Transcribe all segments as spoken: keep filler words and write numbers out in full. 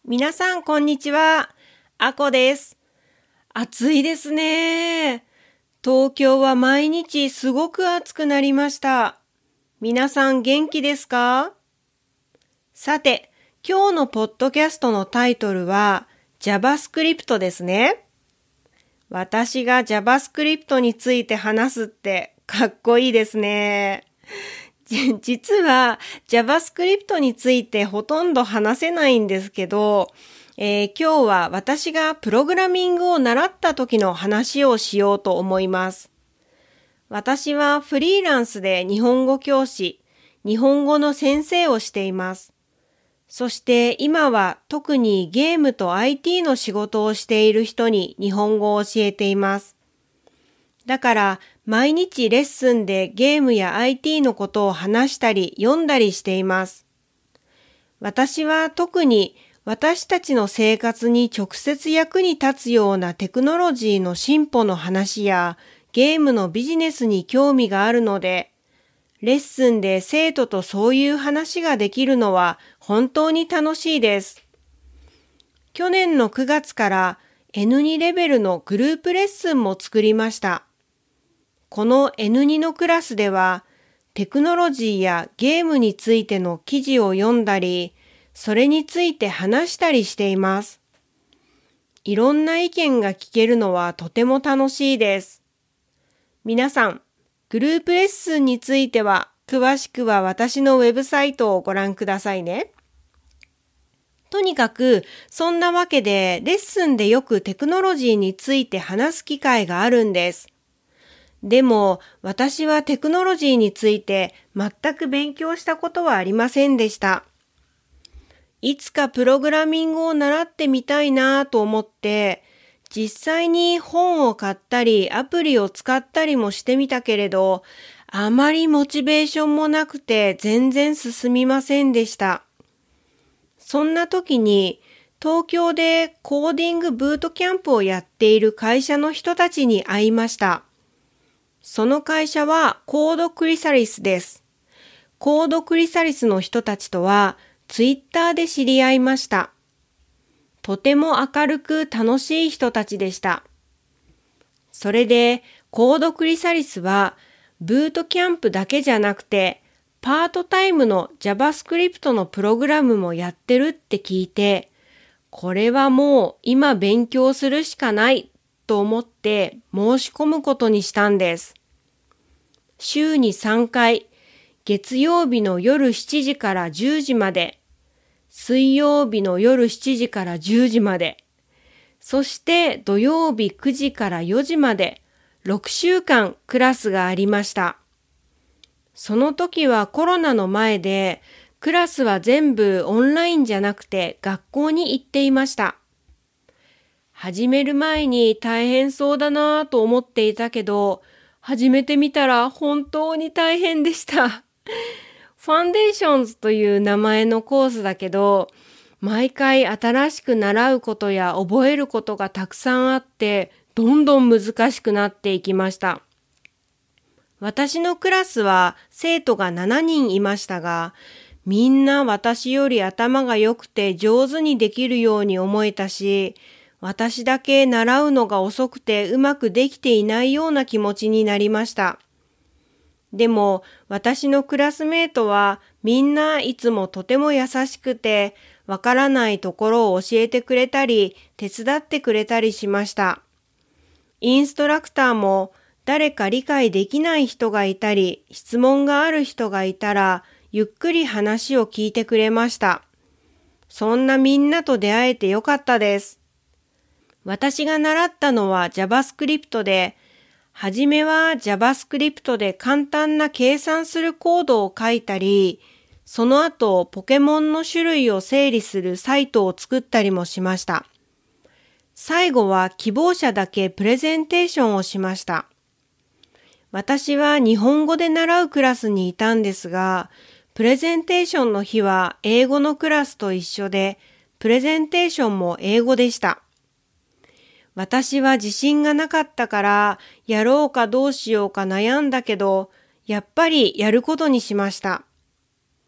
皆さんこんにちは。あこです。暑いですね。東京は毎日すごく暑くなりました。皆さん元気ですか？さて、今日のポッドキャストのタイトルは JavaScript ですね。私が JavaScript について話すってかっこいいですね。実は JavaScript についてほとんど話せないんですけど、えー、今日は私がプログラミングを習った時の話をしようと思います。私はフリーランスで日本語教師、日本語の先生をしています。そして今は特にゲームと アイティー の仕事をしている人に日本語を教えています。だから毎日レッスンでゲームや アイティー のことを話したり読んだりしています。私は特に私たちの生活に直接役に立つようなテクノロジーの進歩の話やゲームのビジネスに興味があるので、レッスンで生徒とそういう話ができるのは本当に楽しいです。去年のくがつから エヌツー レベルのグループレッスンも作りました。この エヌツー のクラスでは、テクノロジーやゲームについての記事を読んだり、それについて話したりしています。いろんな意見が聞けるのはとても楽しいです。皆さん、グループレッスンについては、詳しくは私のウェブサイトをご覧くださいね。とにかく、そんなわけで、レッスンでよくテクノロジーについて話す機会があるんです。でも私はテクノロジーについて全く勉強したことはありませんでした。いつかプログラミングを習ってみたいなと思って、実際に本を買ったりアプリを使ったりもしてみたけれど、あまりモチベーションもなくて全然進みませんでした。そんな時に東京でコーディングブートキャンプをやっている会社の人たちに会いました。その会社はコードクリサリスです。コードクリサリスの人たちとはツイッターで知り合いました。とても明るく楽しい人たちでした。それでコードクリサリスはブートキャンプだけじゃなくてパートタイムの JavaScript のプログラムもやってるって聞いて、これはもう今勉強するしかないと思って申し込むことにしたんです。週にさんかい、月曜日の夜しちじからじゅうじまで、水曜日の夜しちじからじゅうじまで、そして土曜日くじからよじまで、ろくしゅうかんクラスがありました。その時はコロナの前で、クラスは全部オンラインじゃなくて学校に行っていました。始める前に大変そうだなぁと思っていたけど、始めてみたら本当に大変でした。ファンデーションズという名前のコースだけど、毎回新しく習うことや覚えることがたくさんあって、どんどん難しくなっていきました。私のクラスは生徒がしちにんいましたが、みんな私より頭が良くて上手にできるように思えたし、私だけ習うのが遅くてうまくできていないような気持ちになりました。でも私のクラスメートはみんないつもとても優しくて、わからないところを教えてくれたり、手伝ってくれたりしました。インストラクターも誰か理解できない人がいたり、質問がある人がいたら、ゆっくり話を聞いてくれました。そんなみんなと出会えてよかったです。私が習ったのは JavaScript で、はじめは JavaScript で簡単な計算するコードを書いたり、その後ポケモンの種類を整理するサイトを作ったりもしました。最後は希望者だけプレゼンテーションをしました。私は日本語で習うクラスにいたんですが、プレゼンテーションの日は英語のクラスと一緒で、プレゼンテーションも英語でした。私は自信がなかったから、やろうかどうしようか悩んだけど、やっぱりやることにしました。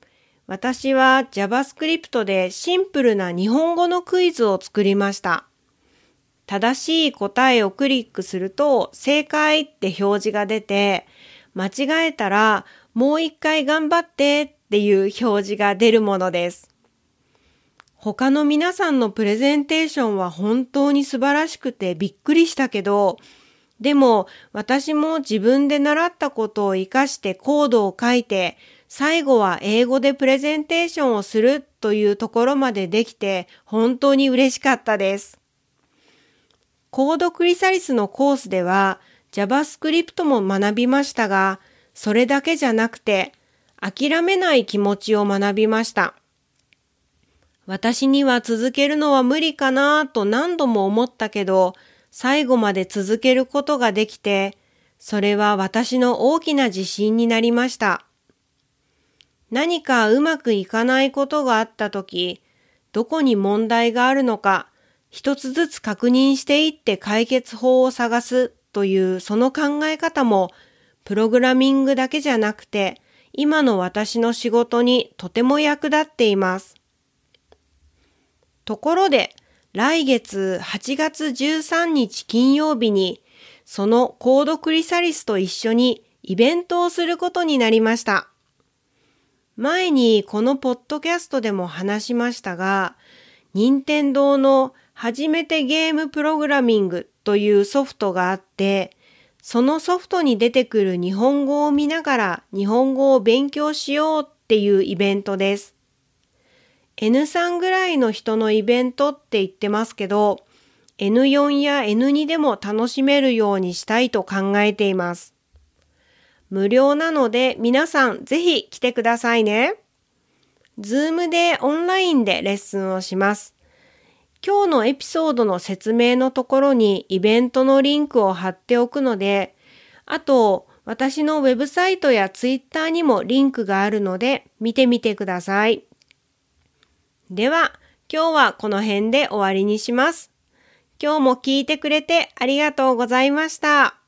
私は JavaScript でシンプルな日本語のクイズを作りました。正しい答えをクリックすると正解って表示が出て、間違えたらもう一回頑張ってっていう表示が出るものです。他の皆さんのプレゼンテーションは本当に素晴らしくてびっくりしたけど、でも私も自分で習ったことを活かしてコードを書いて、最後は英語でプレゼンテーションをするというところまでできて本当に嬉しかったです。コードクリサリスのコースでは JavaScript も学びましたが、それだけじゃなくて諦めない気持ちを学びました。私には続けるのは無理かなと何度も思ったけど、最後まで続けることができて、それは私の大きな自信になりました。何かうまくいかないことがあったとき、どこに問題があるのか、一つずつ確認していって解決法を探すというその考え方も、プログラミングだけじゃなくて、今の私の仕事にとても役立っています。ところで、来月はちがつじゅうさんにち金曜日に、そのコードクリサリスと一緒にイベントをすることになりました。前にこのポッドキャストでも話しましたが、任天堂の初めてゲームプログラミングというソフトがあって、そのソフトに出てくる日本語を見ながら日本語を勉強しようっていうイベントです。エヌスリー ぐらいの人のイベントって言ってますけど、エヌフォー や エヌツー でも楽しめるようにしたいと考えています。無料なので皆さんぜひ来てくださいね。Zoom でオンラインでレッスンをします。今日のエピソードの説明のところにイベントのリンクを貼っておくので、あと私のウェブサイトやツイッターにもリンクがあるので見てみてください。では今日はこの辺で終わりにします。今日も聞いてくれてありがとうございました。